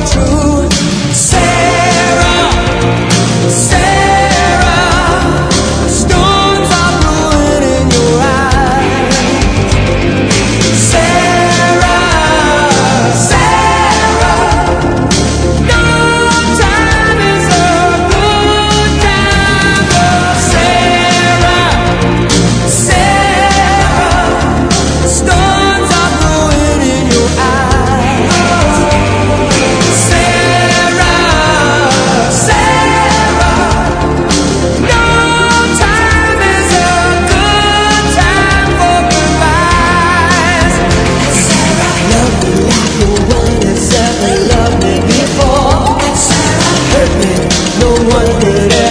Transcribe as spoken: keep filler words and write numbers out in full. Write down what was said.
true. Sarah, Sarah, storms are brewing in your eyes. Sarah, Sarah, no time is a good time for Sarah, Sarah, storms are brewing in your eyes. Sarah, Sarah, no time is a good time for goodbyes. Sarah, love me like no one has ever loved me before. Sarah, hurt me, no one could ever.